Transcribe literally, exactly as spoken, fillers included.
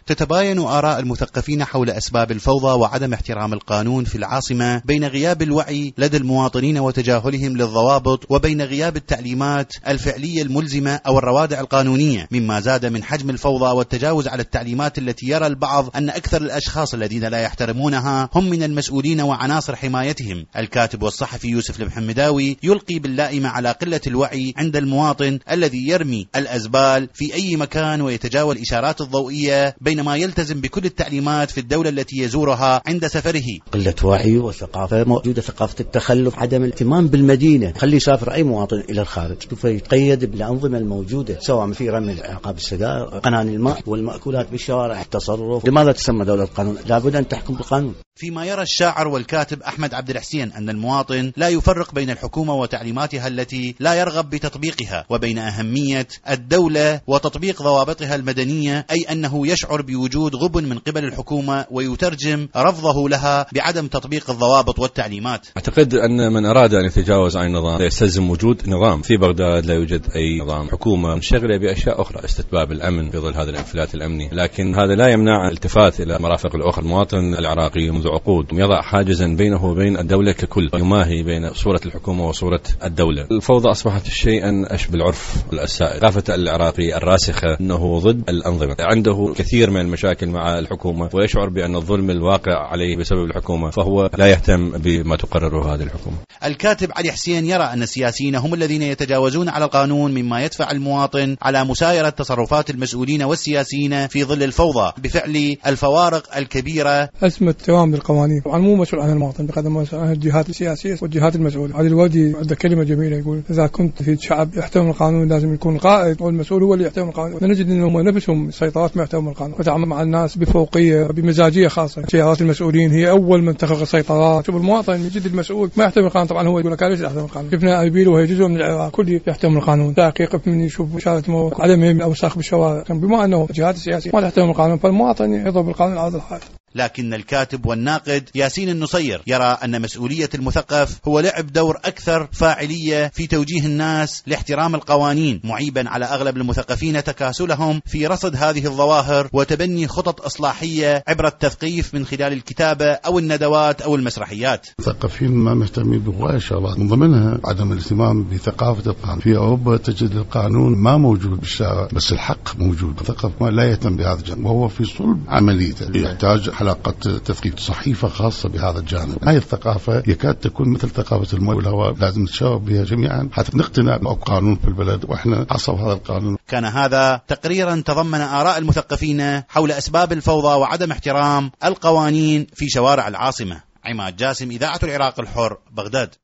تتباين آراء المثقفين حول أسباب الفوضى وعدم احترام القانون في العاصمة بين غياب الوعي لدى المواطنين وتجاهلهم للضوابط، وبين غياب التعليمات الفعلية الملزمة أو الروادع القانونية، مما زاد من حجم الفوضى والتجاوز على التعليمات التي يرى البعض أن أكثر الأشخاص الذين لا يحترمونها هم من المسؤولين وعناصر حمايتهم. الكاتب والصحفي يوسف المحمداوي يلقي باللائمة على قلة الوعي عند المواطن الذي يرمي الأزبال في أي مكان ويتجاوز الإشارات الضوئية، بينما يلتزم بكل التعليمات في الدولة التي يزورها عند سفره. قلة وعي وثقافة موجودة، ثقافة التخلف، عدم الاهتمام بالمدينة، خلي يسافر أي مواطن إلى الخارج سوف يتقيد بالأنظمة الموجودة، سواء في رمي عقاب السجائر، قنان الماء والمأكولات بالشوارع، التصرف. لماذا تسمى دولة القانون؟ لابد أن تحكم بالقانون. فيما يرى الشاعر والكاتب أحمد عبد الحسين أن المواطن لا يفرق بين الحكومة وتعليماتها التي لا يرغب بتطبيقها، وبين أهمية الدولة وتطبيق ضوابطها المدنية، أي أنه يشعر بوجود غبن من قبل الحكومة ويترجم رفضه لها بعدم تطبيق الضوابط والتعليمات. أعتقد أن من أراد أن يتجاوز عن النظام يستلزم وجود نظام. في بغداد لا يوجد أي نظام، حكومة منشغلة بأشياء أخرى، استتباب الأمن في ظل هذا الانفلات الأمني، لكن هذا لا يمنع الالتفات إلى مرافق الأخرى. المواطن العراقي منذ عقود يضع حاجزا بينه وبين الدولة ككل، يماهي بين صورة الحكومة وصورة الدولة. الفوضى أصبحت شيئا أشبه العرف السائد. ثقافة العراقي الراسخة أنه ضد الأنظمة، عنده كثير من المشاكل مع الحكومة ويشعر بأن الظلم الواقع عليه بسبب الحكومة، فهو لا يهتم بما تقرره هذه الحكومة. الكاتب علي حسين يرى أن السياسيين هم الذين يتجاوزون على القانون، مما يدفع المواطن على مسايرة تصرفات المسؤولين والسياسيين في ظل الفوضى بفعل الفوارق الكبيرة. أزمة توام القوانين طبعا مو مسؤول عن المواطن بقدر ما مسؤول عن الجهات السياسية والجهات المسؤولة. علي الودي عنده كلمة جميلة يقول: إذا كنت في شعب يحترم القانون لازم يكون القائد والمسؤول هو اللي يحترم القانون. نجد أنهم نفسهم سيطرات ما يحترمون القانون وتعامل مع الناس بفوقية بمزاجية خاصة. سيارات المسؤولين هي أول من تخلق السيطرات. شوف المواطن يجد المسؤول ما يحترم القانون، طبعا هو يقول لك ليس يحترم القانون. شفنا أربيل وهي جزء من العراق كل يحترم القانون، تحقيق من يشوف إشارة موت، عدم الأوساخ بالشوارع، بما أنه الجهات السياسية ما تحترم القانون فالمواطن يضرب القانون على الحال. لكن الكاتب والناقد ياسين النصير يرى أن مسؤولية المثقف هو لعب دور أكثر فاعلية في توجيه الناس لاحترام القوانين، معيبا على أغلب المثقفين تكاسلهم في رصد هذه الظواهر وتبني خطط إصلاحية عبر التثقيف من خلال الكتابة أو الندوات أو المسرحيات. المثقفين ما مهتمين بهواية شغلات، من ضمنها عدم الاهتمام بثقافة القانون. في أوروبا تجد القانون ما موجود بالشارع بس الحق موجود. المثقف ما لا يهتم بهذا الجانب وهو في صلب عمليته، يحتاج حلقة تثقيف، صحيفة خاصة بهذا الجانب. هاي الثقافة يكاد تكون مثل ثقافة الماء والهواء، لازم نتشاور بها جميعا حتى نقتنع بقانون في البلد وإحنا عصب هذا القانون. كان هذا تقريرا تضمن آراء المثقفين حول أسباب الفوضى وعدم احترام القوانين في شوارع العاصمة. عماد جاسم، إذاعة العراق الحر، بغداد.